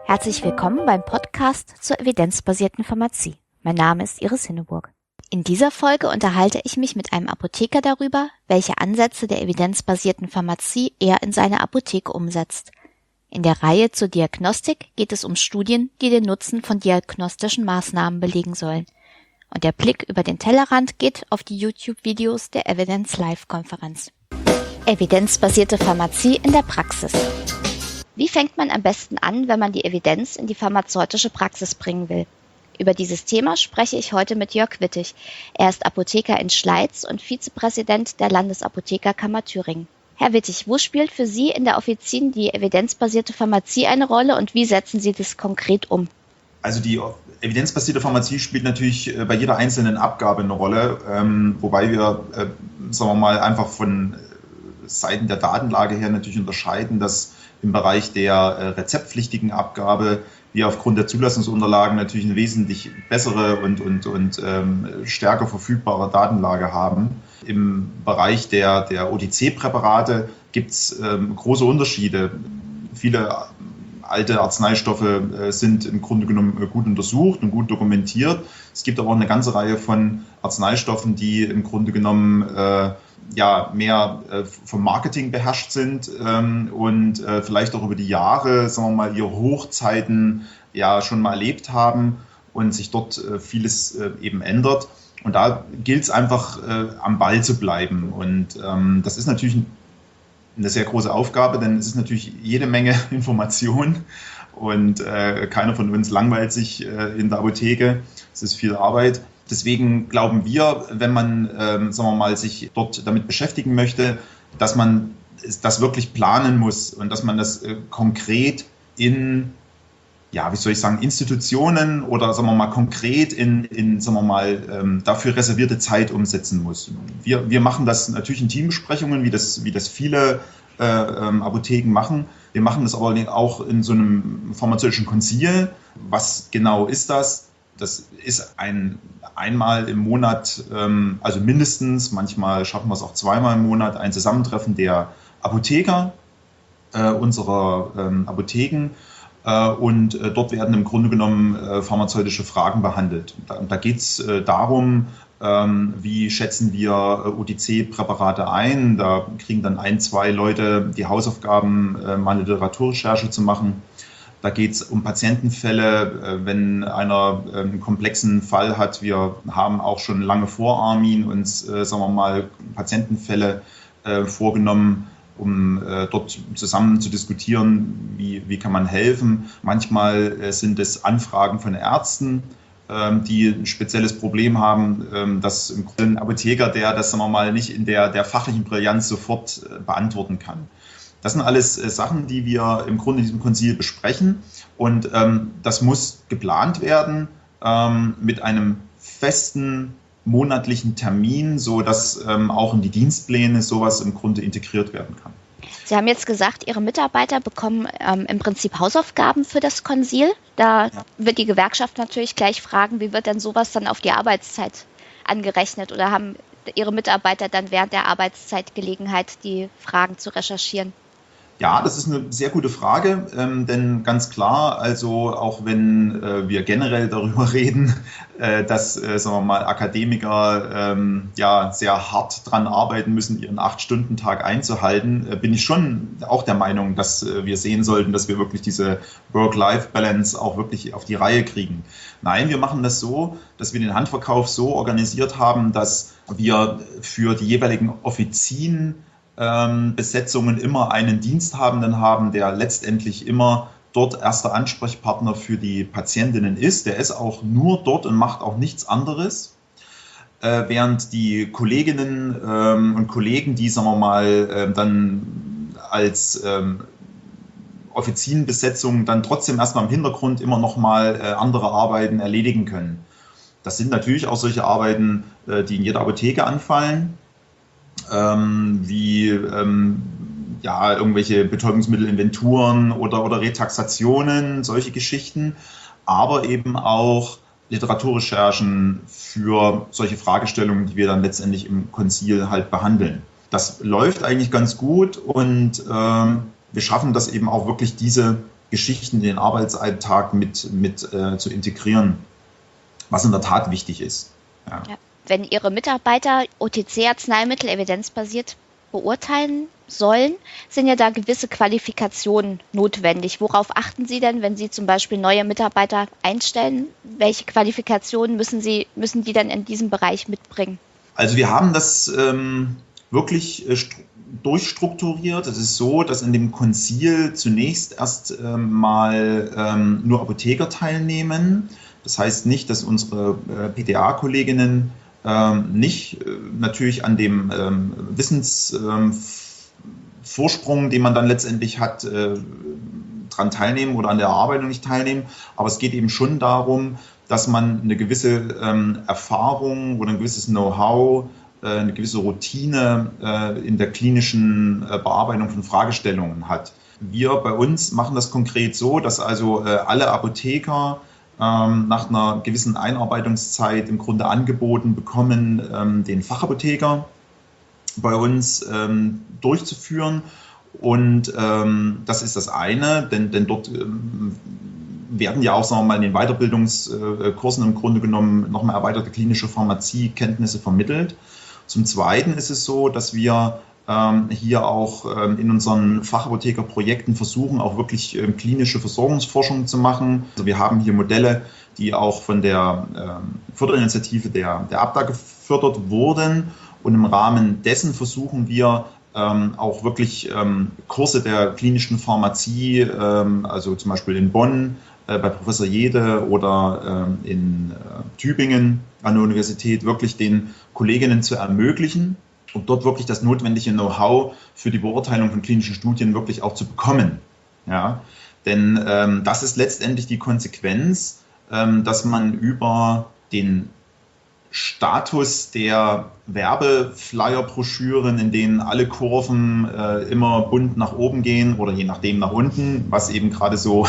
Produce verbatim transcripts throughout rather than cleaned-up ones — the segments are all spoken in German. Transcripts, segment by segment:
Herzlich willkommen beim Podcast zur evidenzbasierten Pharmazie. Mein Name ist Iris Hinneburg. In dieser Folge unterhalte ich mich mit einem Apotheker darüber, welche Ansätze der evidenzbasierten Pharmazie er in seine Apotheke umsetzt. In der Reihe zur Diagnostik geht es um Studien, die den Nutzen von diagnostischen Maßnahmen belegen sollen. Und der Blick über den Tellerrand geht auf die YouTube-Videos der Evidence Live-Konferenz. Evidenzbasierte Pharmazie in der Praxis. Wie fängt man am besten an, wenn man die Evidenz in die pharmazeutische Praxis bringen will? Über dieses Thema spreche ich heute mit Jörg Wittig. Er ist Apotheker in Schleiz und Vizepräsident der Landesapothekerkammer Thüringen. Herr Wittig, wo spielt für Sie in der Offizin die evidenzbasierte Pharmazie eine Rolle und wie setzen Sie das konkret um? Also die evidenzbasierte Pharmazie spielt natürlich bei jeder einzelnen Abgabe eine Rolle, ähm, wobei wir, äh, sagen wir mal, einfach von Seiten der Datenlage her natürlich unterscheiden, dass im Bereich der äh, rezeptpflichtigen Abgabe wir aufgrund der Zulassungsunterlagen natürlich eine wesentlich bessere und, und, und ähm, stärker verfügbare Datenlage haben. Im Bereich der, der O T C-Präparate gibt es ähm, große Unterschiede. Viele alte Arzneistoffe äh, sind im Grunde genommen äh, gut untersucht und gut dokumentiert. Es gibt aber auch eine ganze Reihe von Arzneistoffen, die im Grunde genommen äh, ja, mehr äh, vom Marketing beherrscht sind ähm, und äh, vielleicht auch über die Jahre, sagen wir mal, ihre Hochzeiten ja schon mal erlebt haben und sich dort äh, vieles äh, eben ändert. Und da gilt es einfach, äh, am Ball zu bleiben. Und ähm, das ist natürlich eine sehr große Aufgabe, denn es ist natürlich jede Menge Information und äh, keiner von uns langweilt sich äh, in der Apotheke. Es ist viel Arbeit. Deswegen glauben wir, wenn man, ähm, sagen wir mal, sich dort damit beschäftigen möchte, dass man das wirklich planen muss und dass man das äh, konkret in, ja, wie soll ich sagen, Institutionen oder, sagen wir mal, konkret in, in sagen wir mal, ähm, dafür reservierte Zeit umsetzen muss. Wir, wir machen das natürlich in Teambesprechungen, wie das, wie das viele äh, ähm, Apotheken machen. Wir machen das aber auch in so einem pharmazeutischen Konzil. Was genau ist das? Das ist ein einmal im Monat, ähm, also mindestens, manchmal schaffen wir es auch zweimal im Monat, ein Zusammentreffen der Apotheker äh, unserer ähm, Apotheken. Äh, und äh, dort werden im Grunde genommen äh, pharmazeutische Fragen behandelt. Da, da geht es äh, darum, ähm, wie schätzen wir äh, O T C-Präparate ein. Da kriegen dann ein, zwei Leute die Hausaufgaben, äh, mal eine Literaturrecherche zu machen. Da geht es um Patientenfälle, wenn einer einen komplexen Fall hat. Wir haben auch schon lange vor Armin uns, sagen wir mal, Patientenfälle vorgenommen, um dort zusammen zu diskutieren, wie, wie kann man helfen. Manchmal sind es Anfragen von Ärzten, die ein spezielles Problem haben, dass ein Apotheker, der das, sagen wir mal, nicht in der, der fachlichen Brillanz sofort beantworten kann. Das sind alles äh, Sachen, die wir im Grunde in diesem Konzil besprechen und ähm, das muss geplant werden ähm, mit einem festen monatlichen Termin, so dass ähm, auch in die Dienstpläne sowas im Grunde integriert werden kann. Sie haben jetzt gesagt, Ihre Mitarbeiter bekommen ähm, im Prinzip Hausaufgaben für das Konzil. Da ja. wird die Gewerkschaft natürlich gleich fragen, wie wird denn sowas dann auf die Arbeitszeit angerechnet oder haben Ihre Mitarbeiter dann während der Arbeitszeit Gelegenheit, die Fragen zu recherchieren? Ja, das ist eine sehr gute Frage, ähm, denn ganz klar, also auch wenn äh, wir generell darüber reden, äh, dass, äh, sagen wir mal, Akademiker ähm, ja sehr hart dran arbeiten müssen, ihren acht-Stunden-Tag einzuhalten, äh, bin ich schon auch der Meinung, dass äh, wir sehen sollten, dass wir wirklich diese Work-Life-Balance auch wirklich auf die Reihe kriegen. Nein, wir machen das so, dass wir den Handverkauf so organisiert haben, dass wir für die jeweiligen Offizien Besetzungen immer einen Diensthabenden haben, der letztendlich immer dort erster Ansprechpartner für die Patientinnen ist. Der ist auch nur dort und macht auch nichts anderes. Äh, während die Kolleginnen ähm, und Kollegen, die, sagen wir mal, äh, dann als ähm, Offizienbesetzung dann trotzdem erstmal im Hintergrund immer noch mal äh, andere Arbeiten erledigen können. Das sind natürlich auch solche Arbeiten, äh, die in jeder Apotheke anfallen. Ähm, wie ähm, ja, irgendwelche Betäubungsmittelinventuren oder, oder Retaxationen, solche Geschichten, aber eben auch Literaturrecherchen für solche Fragestellungen, die wir dann letztendlich im Konzil halt behandeln. Das läuft eigentlich ganz gut und ähm, wir schaffen das eben auch wirklich, diese Geschichten in den Arbeitsalltag mit, mit äh, zu integrieren, was in der Tat wichtig ist. Ja. Ja. Wenn Ihre Mitarbeiter O T C-Arzneimittel evidenzbasiert beurteilen sollen, sind ja da gewisse Qualifikationen notwendig. Worauf achten Sie denn, wenn Sie zum Beispiel neue Mitarbeiter einstellen? Welche Qualifikationen müssen Sie, müssen die dann in diesem Bereich mitbringen? Also wir haben das ähm, wirklich äh, durchstrukturiert. Es ist so, dass in dem Konzil zunächst erst ähm, mal ähm, nur Apotheker teilnehmen. Das heißt nicht, dass unsere äh, P D A-Kolleginnen ähm, nicht äh, natürlich an dem ähm, Wissensvorsprung, ähm, den man dann letztendlich hat, äh, dran teilnehmen oder an der Erarbeitung nicht teilnehmen. Aber es geht eben schon darum, dass man eine gewisse ähm, Erfahrung oder ein gewisses Know-how, äh, eine gewisse Routine äh, in der klinischen äh, Bearbeitung von Fragestellungen hat. Wir bei uns machen das konkret so, dass also äh, alle Apotheker ähm, nach einer gewissen Einarbeitungszeit im Grunde angeboten bekommen, ähm, den Fachapotheker bei uns ähm, durchzuführen. Und ähm, das ist das eine, denn, denn dort ähm, werden ja auch, sagen wir mal, in den Weiterbildungskursen im Grunde genommen nochmal erweiterte klinische Pharmaziekenntnisse vermittelt. Zum Zweiten ist es so, dass wir ähm, hier auch ähm, in unseren Fachapothekerprojekten versuchen, auch wirklich ähm, klinische Versorgungsforschung zu machen. Also wir haben hier Modelle, die auch von der ähm, Förderinitiative der, der A B D A gefördert wurden. Und im Rahmen dessen versuchen wir, Ähm, auch wirklich ähm, Kurse der klinischen Pharmazie, ähm, also zum Beispiel in Bonn äh, bei Professor Jede oder ähm, in äh, Tübingen an der Universität wirklich den Kolleginnen zu ermöglichen, um dort wirklich das notwendige Know-how für die Beurteilung von klinischen Studien wirklich auch zu bekommen. Ja? Denn ähm, das ist letztendlich die Konsequenz, ähm, dass man über den Status der Werbeflyer-Broschüren, in denen alle Kurven äh, immer bunt nach oben gehen oder je nachdem nach unten, was eben gerade so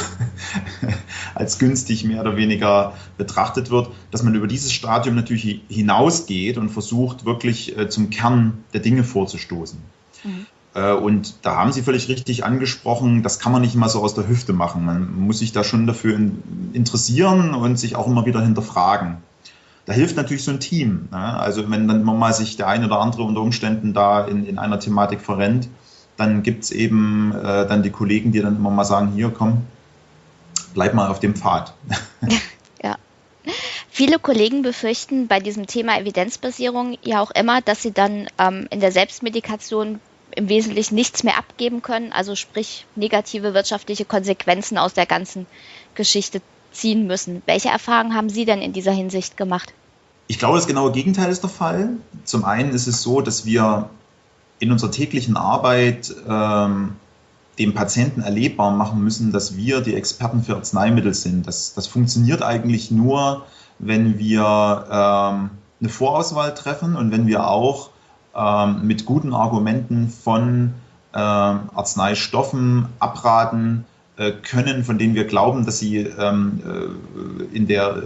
als günstig mehr oder weniger betrachtet wird, dass man über dieses Stadium natürlich hinausgeht und versucht, wirklich äh, zum Kern der Dinge vorzustoßen. Mhm. Äh, und da haben Sie völlig richtig angesprochen, das kann man nicht mal so aus der Hüfte machen. Man muss sich da schon dafür in, interessieren und sich auch immer wieder hinterfragen. Da hilft natürlich so ein Team. Ne? Also wenn dann immer mal sich der eine oder andere unter Umständen da in, in einer Thematik verrennt, dann gibt es eben äh, dann die Kollegen, die dann immer mal sagen, hier komm, bleib mal auf dem Pfad. Ja. Viele Kollegen befürchten bei diesem Thema Evidenzbasierung ja auch immer, dass sie dann ähm, in der Selbstmedikation im Wesentlichen nichts mehr abgeben können, also sprich negative wirtschaftliche Konsequenzen aus der ganzen Geschichte ziehen müssen. Welche Erfahrungen haben Sie denn in dieser Hinsicht gemacht? Ich glaube, das genaue Gegenteil ist der Fall. Zum einen ist es so, dass wir in unserer täglichen Arbeit ähm, dem Patienten erlebbar machen müssen, dass wir die Experten für Arzneimittel sind. Das, das funktioniert eigentlich nur, wenn wir ähm, eine Vorauswahl treffen und wenn wir auch ähm, mit guten Argumenten von ähm, Arzneistoffen abraten können, von denen wir glauben, dass sie ähm, in der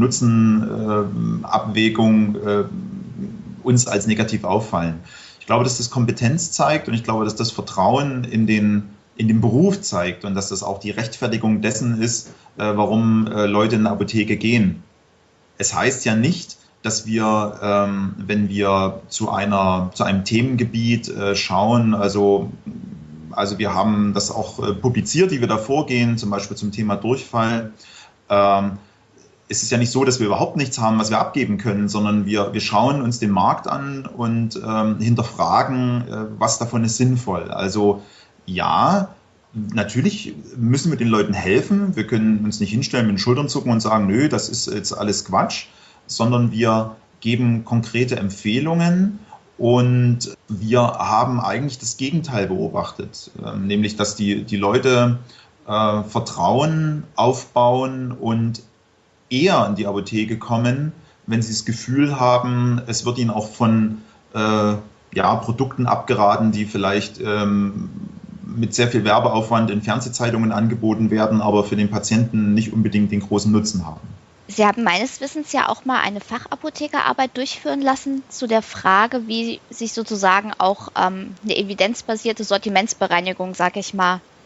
Risiko-Nutzen-Abwägung äh, uns als negativ auffallen. Ich glaube, dass das Kompetenz zeigt und ich glaube, dass das Vertrauen in den, in den Beruf zeigt und dass das auch die Rechtfertigung dessen ist, äh, warum äh, Leute in eine Apotheke gehen. Es heißt ja nicht, dass wir, ähm, wenn wir zu, einer, zu einem Themengebiet äh, schauen, also Also wir haben das auch äh, publiziert, wie wir da vorgehen, zum Beispiel zum Thema Durchfall. Ähm, es ist ja nicht so, dass wir überhaupt nichts haben, was wir abgeben können, sondern wir, wir schauen uns den Markt an und ähm, hinterfragen, äh, was davon ist sinnvoll. Also ja, natürlich müssen wir den Leuten helfen. Wir können uns nicht hinstellen mit den Schultern zucken und sagen, nö, das ist jetzt alles Quatsch, sondern wir geben konkrete Empfehlungen. Und wir haben eigentlich das Gegenteil beobachtet, äh, nämlich dass die, die Leute äh, Vertrauen aufbauen und eher in die Apotheke kommen, wenn sie das Gefühl haben, es wird ihnen auch von äh, ja, Produkten abgeraten, die vielleicht ähm, mit sehr viel Werbeaufwand in Fernsehzeitungen angeboten werden, aber für den Patienten nicht unbedingt den großen Nutzen haben. Sie haben meines Wissens ja auch mal eine Fachapothekerarbeit durchführen lassen zu der Frage, wie sich sozusagen auch ähm, eine evidenzbasierte Sortimentsbereinigung, sage ich mal,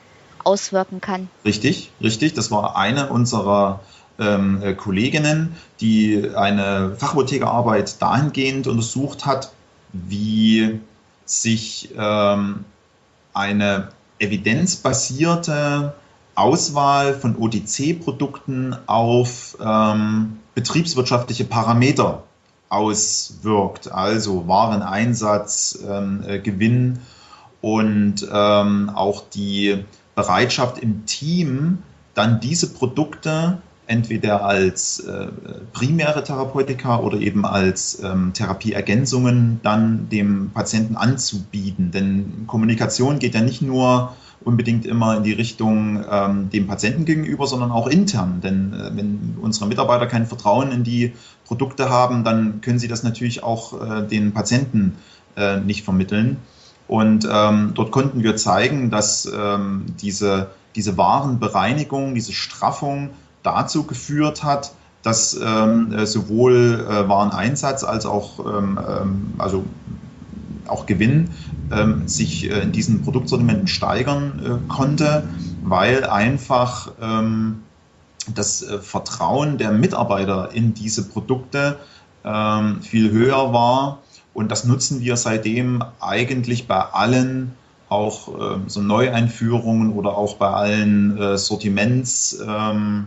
auswirken kann. Richtig, richtig. Das war eine unserer ähm, Kolleginnen, die eine Fachapothekerarbeit dahingehend untersucht hat, wie sich ähm, eine evidenzbasierte Auswahl von O T C-Produkten auf ähm, betriebswirtschaftliche Parameter auswirkt, also Wareneinsatz, ähm, äh, Gewinn und ähm, auch die Bereitschaft im Team, dann diese Produkte entweder als äh, primäre Therapeutika oder eben als ähm, Therapieergänzungen dann dem Patienten anzubieten. Denn Kommunikation geht ja nicht nur unbedingt immer in die Richtung ähm, dem Patienten gegenüber, sondern auch intern. Denn äh, wenn unsere Mitarbeiter kein Vertrauen in die Produkte haben, dann können sie das natürlich auch äh, den Patienten äh, nicht vermitteln. Und ähm, dort konnten wir zeigen, dass ähm, diese, diese Warenbereinigung, diese Straffung dazu geführt hat, dass ähm, sowohl äh, Wareneinsatz als auch, ähm, also auch Gewinn ähm, sich äh, in diesen Produktsortimenten steigern äh, konnte, weil einfach ähm, das äh, Vertrauen der Mitarbeiter in diese Produkte ähm, viel höher war. Und das nutzen wir seitdem eigentlich bei allen auch äh, so Neueinführungen oder auch bei allen äh, Sortimentsanalysen.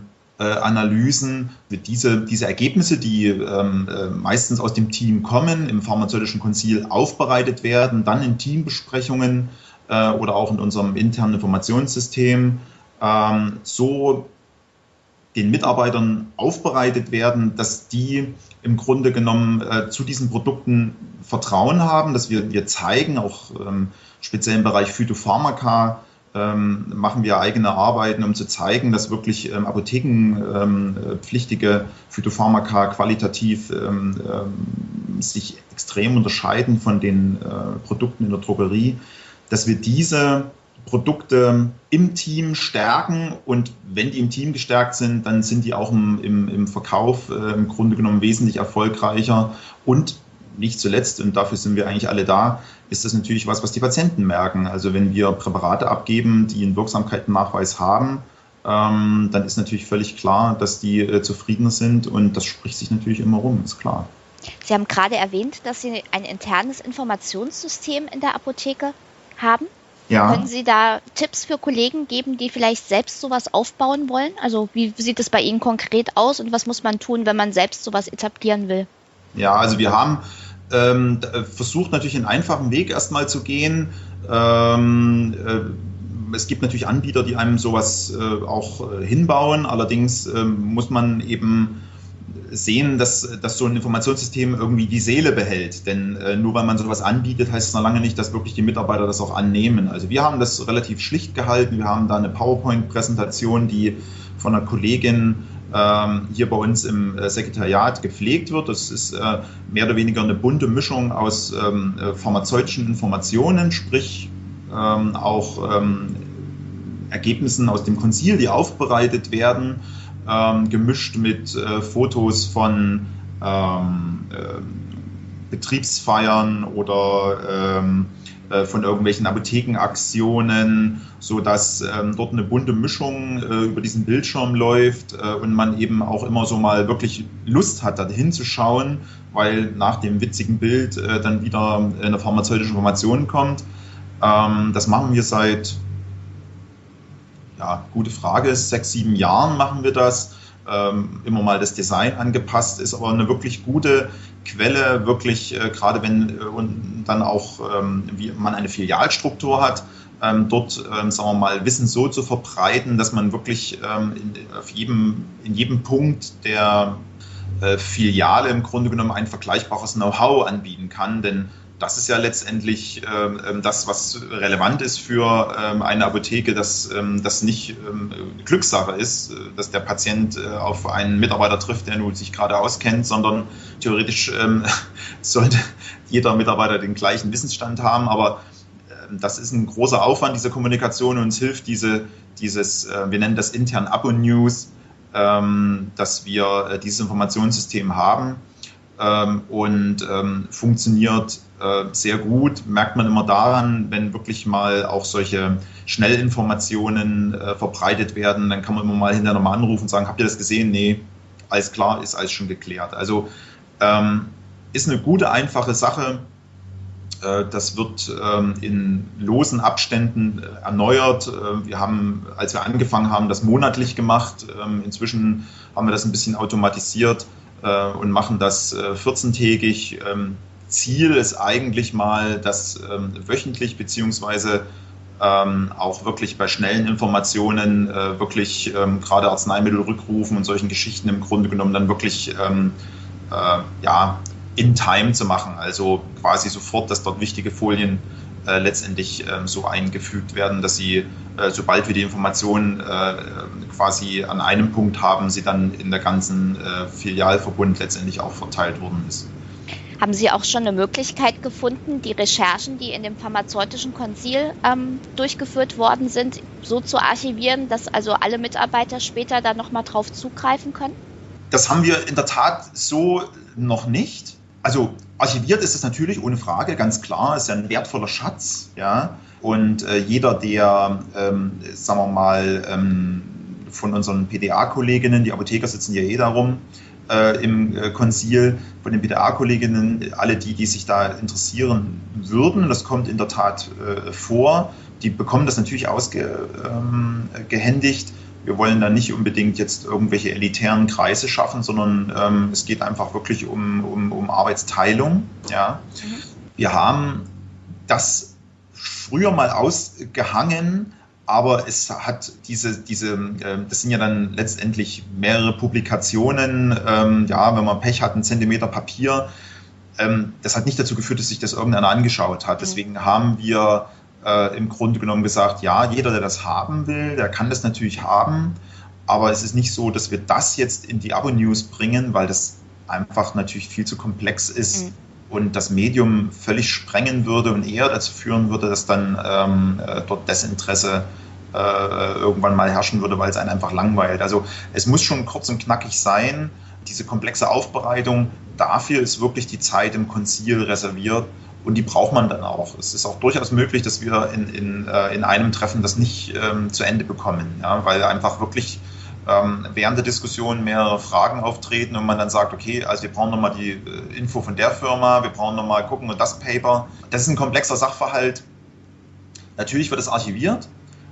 Äh, diese, diese Ergebnisse, die ähm, äh, meistens aus dem Team kommen, im pharmazeutischen Konzil aufbereitet werden, dann in Teambesprechungen äh, oder auch in unserem internen Informationssystem ähm, so den Mitarbeitern aufbereitet werden, dass die im Grunde genommen äh, zu diesen Produkten Vertrauen haben, dass wir, wir zeigen, auch ähm, speziell im Bereich Phytopharmaka ähm, machen wir eigene Arbeiten, um zu zeigen, dass wirklich ähm, apothekenpflichtige ähm, Phytopharmaka qualitativ ähm, ähm, sich extrem unterscheiden von den äh, Produkten in der Drogerie, dass wir diese Produkte im Team stärken und wenn die im Team gestärkt sind, dann sind die auch im, im, im Verkauf äh, im Grunde genommen wesentlich erfolgreicher und nicht zuletzt, und dafür sind wir eigentlich alle da, ist das natürlich was, was die Patienten merken. Also wenn wir Präparate abgeben, die einen Wirksamkeitsnachweis haben, ähm, dann ist natürlich völlig klar, dass die äh, zufriedener sind und das spricht sich natürlich immer rum, ist klar. Sie haben gerade erwähnt, dass Sie ein internes Informationssystem in der Apotheke haben. Ja. Können Sie da Tipps für Kollegen geben, die vielleicht selbst sowas aufbauen wollen? Also wie sieht es bei Ihnen konkret aus und was muss man tun, wenn man selbst sowas etablieren will? Ja, also wir haben ähm, versucht natürlich einen einfachen Weg erstmal zu gehen. Ähm, äh, es gibt natürlich Anbieter, die einem sowas äh, auch äh, hinbauen. Allerdings äh, muss man eben sehen, dass, dass so ein Informationssystem irgendwie die Seele behält. Denn äh, nur weil man sowas anbietet, heißt es noch lange nicht, dass wirklich die Mitarbeiter das auch annehmen. Also wir haben das relativ schlicht gehalten. Wir haben da eine PowerPoint-Präsentation, die von einer Kollegin ähm, hier bei uns im äh, Sekretariat gepflegt wird. Das ist äh, mehr oder weniger eine bunte Mischung aus ähm, äh, pharmazeutischen Informationen, sprich ähm, auch ähm, Ergebnissen aus dem Konzil, die aufbereitet werden, Ähm, gemischt mit äh, Fotos von ähm, äh, Betriebsfeiern oder ähm, äh, von irgendwelchen Apothekenaktionen, sodass ähm, dort eine bunte Mischung äh, über diesen Bildschirm läuft äh, und man eben auch immer so mal wirklich Lust hat, da hinzuschauen, weil nach dem witzigen Bild äh, dann wieder eine pharmazeutische Information kommt. Ähm, das machen wir seit Ja, gute Frage. Sechs, sieben Jahren machen wir das. Ähm, immer mal das Design angepasst, ist aber eine wirklich gute Quelle, wirklich, äh, gerade wenn äh, und dann auch, ähm, wie man eine Filialstruktur hat, ähm, dort, ähm, sagen wir mal, Wissen so zu verbreiten, dass man wirklich ähm, in, auf jedem, in jedem Punkt der äh, Filiale im Grunde genommen ein vergleichbares Know-how anbieten kann, denn das ist ja letztendlich ähm, das, was relevant ist für ähm, eine Apotheke, dass ähm, das nicht ähm, Glückssache ist, dass der Patient äh, auf einen Mitarbeiter trifft, der nun sich gerade auskennt, sondern theoretisch ähm, sollte jeder Mitarbeiter den gleichen Wissensstand haben. Aber ähm, das ist ein großer Aufwand, diese Kommunikation, und uns hilft diese, dieses, äh, wir nennen das intern Apo-News, ähm, dass wir äh, dieses Informationssystem haben. ähm, und ähm, funktioniert äh, sehr gut. Merkt man immer daran, wenn wirklich mal auch solche Schnellinformationen äh, verbreitet werden, dann kann man immer mal hinterher nochmal anrufen und sagen, habt ihr das gesehen? Nee, alles klar, ist alles schon geklärt. Also ähm, ist eine gute, einfache Sache. Das wird in losen Abständen erneuert. Wir haben, als wir angefangen haben, das monatlich gemacht. Inzwischen haben wir das ein bisschen automatisiert und machen das vierzehntägig. Ziel ist eigentlich mal, das wöchentlich beziehungsweise auch wirklich bei schnellen Informationen wirklich gerade Arzneimittelrückrufen und solchen Geschichten im Grunde genommen dann wirklich ja in time zu machen, also quasi sofort, dass dort wichtige Folien äh, letztendlich äh, so eingefügt werden, dass sie, äh, sobald wir die Informationen äh, quasi an einem Punkt haben, sie dann in der ganzen äh, Filialverbund letztendlich auch verteilt worden ist. Haben Sie auch schon eine Möglichkeit gefunden, die Recherchen, die in dem pharmazeutischen Konzil ähm, durchgeführt worden sind, so zu archivieren, dass also alle Mitarbeiter später da nochmal drauf zugreifen können? Das haben wir in der Tat so noch nicht. Also archiviert ist es natürlich ohne Frage, ganz klar, ist ja ein wertvoller Schatz, ja. Und äh, jeder, der, ähm, sagen wir mal, ähm, von unseren P D A-Kolleginnen, die Apotheker sitzen ja eh darum äh, im äh, Konzil, von den P D A-Kolleginnen, alle die, die sich da interessieren würden, das kommt in der Tat äh, vor, die bekommen das natürlich ausgehändigt. Ähm, Wir wollen da nicht unbedingt jetzt irgendwelche elitären Kreise schaffen, sondern ähm, es geht einfach wirklich um, um, um Arbeitsteilung. Ja. Mhm. Wir haben das früher mal ausgehangen, aber es hat diese, diese äh, das sind ja dann letztendlich mehrere Publikationen, ähm, ja, wenn man Pech hat, einen Zentimeter Papier. Ähm, das hat nicht dazu geführt, dass sich das irgendeiner angeschaut hat. Deswegen mhm. haben wir Äh, im Grunde genommen gesagt, ja, jeder, der das haben will, der kann das natürlich haben, aber es ist nicht so, dass wir das jetzt in die Abo-News bringen, weil das einfach natürlich viel zu komplex ist mhm. und das Medium völlig sprengen würde und eher dazu führen würde, dass dann ähm, dort Desinteresse äh, irgendwann mal herrschen würde, weil es einen einfach langweilt. Also es muss schon kurz und knackig sein, diese komplexe Aufbereitung, dafür ist wirklich die Zeit im Konzil reserviert. Und die braucht man dann auch. Es ist auch durchaus möglich, dass wir in, in, in einem Treffen das nicht ähm, zu Ende bekommen, ja, weil einfach wirklich ähm, während der Diskussion mehrere Fragen auftreten und man dann sagt, okay, also wir brauchen nochmal die äh, Info von der Firma, wir brauchen nochmal gucken und das Paper. Das ist ein komplexer Sachverhalt. Natürlich wird es archiviert,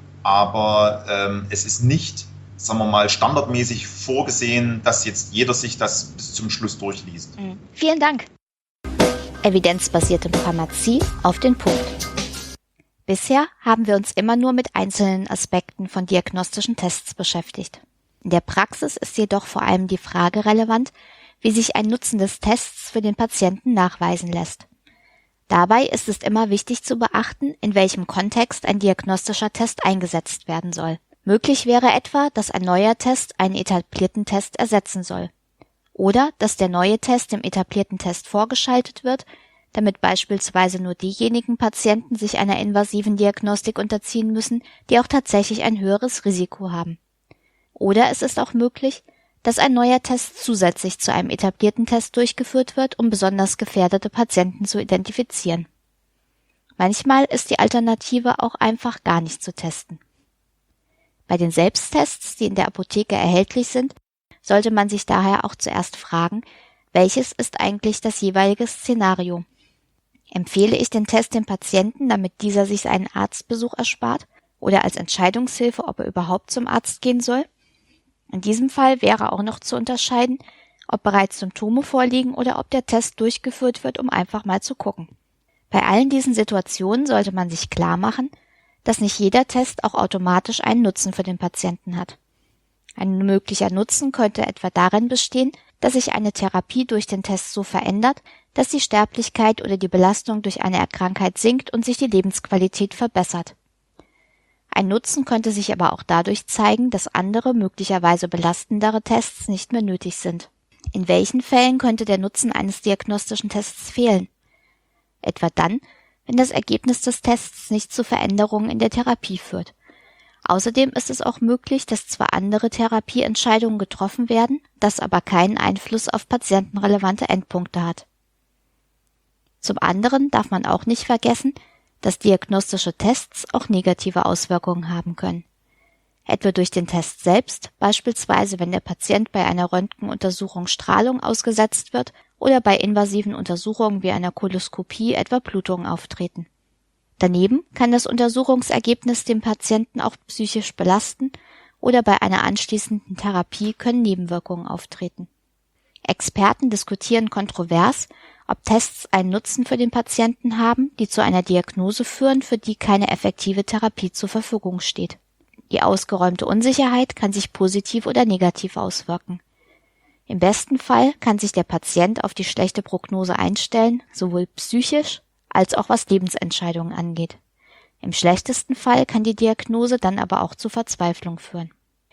aber ähm, es ist nicht, sagen wir mal, standardmäßig vorgesehen, dass jetzt jeder sich das bis zum Schluss durchliest. Mhm. Vielen Dank. Evidenzbasierte Pharmazie auf den Punkt. Bisher haben wir uns immer nur mit einzelnen Aspekten von diagnostischen Tests beschäftigt. In der Praxis ist jedoch vor allem die Frage relevant, wie sich ein Nutzen des Tests für den Patienten nachweisen lässt. Dabei ist es immer wichtig zu beachten, in welchem Kontext ein diagnostischer Test eingesetzt werden soll. Möglich wäre etwa, dass ein neuer Test einen etablierten Test ersetzen soll. Oder dass der neue Test dem etablierten Test vorgeschaltet wird, damit beispielsweise nur diejenigen Patienten sich einer invasiven Diagnostik unterziehen müssen, die auch tatsächlich ein höheres Risiko haben. Oder es ist auch möglich, dass ein neuer Test zusätzlich zu einem etablierten Test durchgeführt wird, um besonders gefährdete Patienten zu identifizieren. Manchmal ist die Alternative auch einfach gar nicht zu testen. Bei den Selbsttests, die in der Apotheke erhältlich sind, sollte man sich daher auch zuerst fragen, welches ist eigentlich das jeweilige Szenario? Empfehle ich den Test dem Patienten, damit dieser sich einen Arztbesuch erspart, oder als Entscheidungshilfe, ob er überhaupt zum Arzt gehen soll? In diesem Fall wäre auch noch zu unterscheiden, ob bereits Symptome vorliegen oder ob der Test durchgeführt wird, um einfach mal zu gucken. Bei allen diesen Situationen sollte man sich klar machen, dass nicht jeder Test auch automatisch einen Nutzen für den Patienten hat. Ein möglicher Nutzen könnte etwa darin bestehen, dass sich eine Therapie durch den Test so verändert, dass die Sterblichkeit oder die Belastung durch eine Krankheit sinkt und sich die Lebensqualität verbessert. Ein Nutzen könnte sich aber auch dadurch zeigen, dass andere, möglicherweise belastendere Tests nicht mehr nötig sind. In welchen Fällen könnte der Nutzen eines diagnostischen Tests fehlen? Etwa dann, wenn das Ergebnis des Tests nicht zu Veränderungen in der Therapie führt. Außerdem ist es auch möglich, dass zwar andere Therapieentscheidungen getroffen werden, das aber keinen Einfluss auf patientenrelevante Endpunkte hat. Zum anderen darf man auch nicht vergessen, dass diagnostische Tests auch negative Auswirkungen haben können. Etwa durch den Test selbst, beispielsweise wenn der Patient bei einer Röntgenuntersuchung Strahlung ausgesetzt wird oder bei invasiven Untersuchungen wie einer Koloskopie etwa Blutungen auftreten. Daneben kann das Untersuchungsergebnis den Patienten auch psychisch belasten oder bei einer anschließenden Therapie können Nebenwirkungen auftreten. Experten diskutieren kontrovers, ob Tests einen Nutzen für den Patienten haben, die zu einer Diagnose führen, für die keine effektive Therapie zur Verfügung steht. Die ausgeräumte Unsicherheit kann sich positiv oder negativ auswirken. Im besten Fall kann sich der Patient auf die schlechte Prognose einstellen, sowohl psychisch als auch was Lebensentscheidungen angeht. Im schlechtesten Fall kann die Diagnose dann aber auch zu Verzweiflung führen.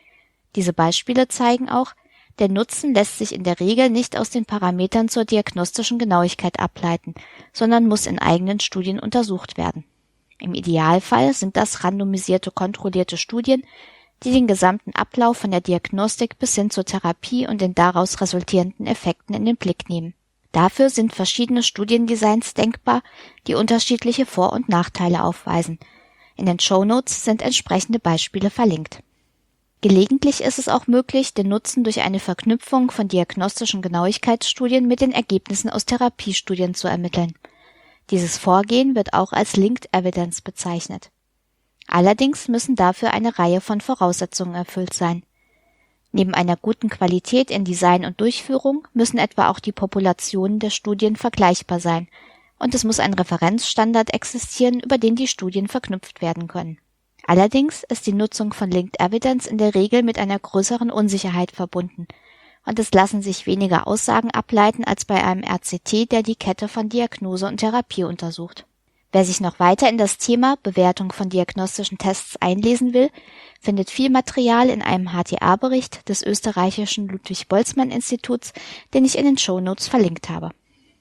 Diese Beispiele zeigen auch, der Nutzen lässt sich in der Regel nicht aus den Parametern zur diagnostischen Genauigkeit ableiten, sondern muss in eigenen Studien untersucht werden. Im Idealfall sind das randomisierte, kontrollierte Studien, die den gesamten Ablauf von der Diagnostik bis hin zur Therapie und den daraus resultierenden Effekten in den Blick nehmen. Dafür sind verschiedene Studiendesigns denkbar, die unterschiedliche Vor- und Nachteile aufweisen. In den Shownotes sind entsprechende Beispiele verlinkt. Gelegentlich ist es auch möglich, den Nutzen durch eine Verknüpfung von diagnostischen Genauigkeitsstudien mit den Ergebnissen aus Therapiestudien zu ermitteln. Dieses Vorgehen wird auch als Linked Evidence bezeichnet. Allerdings müssen dafür eine Reihe von Voraussetzungen erfüllt sein. Neben einer guten Qualität in Design und Durchführung müssen etwa auch die Populationen der Studien vergleichbar sein und es muss ein Referenzstandard existieren, über den die Studien verknüpft werden können. Allerdings ist die Nutzung von Linked Evidence in der Regel mit einer größeren Unsicherheit verbunden und es lassen sich weniger Aussagen ableiten als bei einem R C T, der die Kette von Diagnose und Therapie untersucht. Wer sich noch weiter in das Thema Bewertung von diagnostischen Tests einlesen will, findet viel Material in einem H T A-Bericht des österreichischen Ludwig-Boltzmann-Instituts, den ich in den Shownotes verlinkt habe.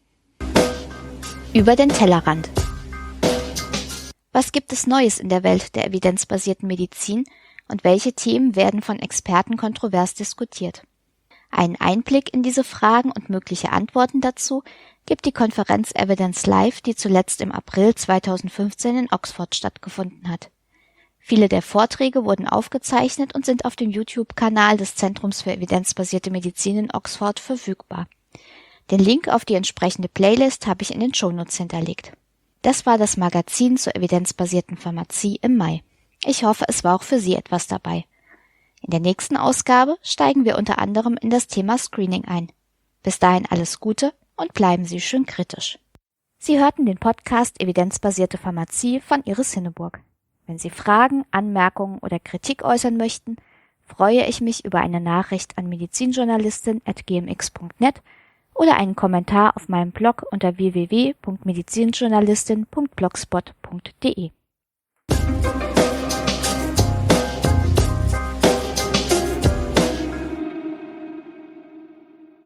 Über den Tellerrand. Was gibt es Neues in der Welt der evidenzbasierten Medizin und welche Themen werden von Experten kontrovers diskutiert? Einen Einblick in diese Fragen und mögliche Antworten dazu gibt die Konferenz Evidence Live, die zuletzt im April zweitausendfünfzehn in Oxford stattgefunden hat. Viele der Vorträge wurden aufgezeichnet und sind auf dem YouTube-Kanal des Zentrums für evidenzbasierte Medizin in Oxford verfügbar. Den Link auf die entsprechende Playlist habe ich in den Shownotes hinterlegt. Das war das Magazin zur evidenzbasierten Pharmazie im Mai. Ich hoffe, es war auch für Sie etwas dabei. In der nächsten Ausgabe steigen wir unter anderem in das Thema Screening ein. Bis dahin alles Gute und bleiben Sie schön kritisch. Sie hörten den Podcast Evidenzbasierte Pharmazie von Iris Hinneburg. Wenn Sie Fragen, Anmerkungen oder Kritik äußern möchten, freue ich mich über eine Nachricht an medizinjournalistin at g m x punkt net oder einen Kommentar auf meinem Blog unter w w w punkt medizinjournalistin punkt blogspot punkt de.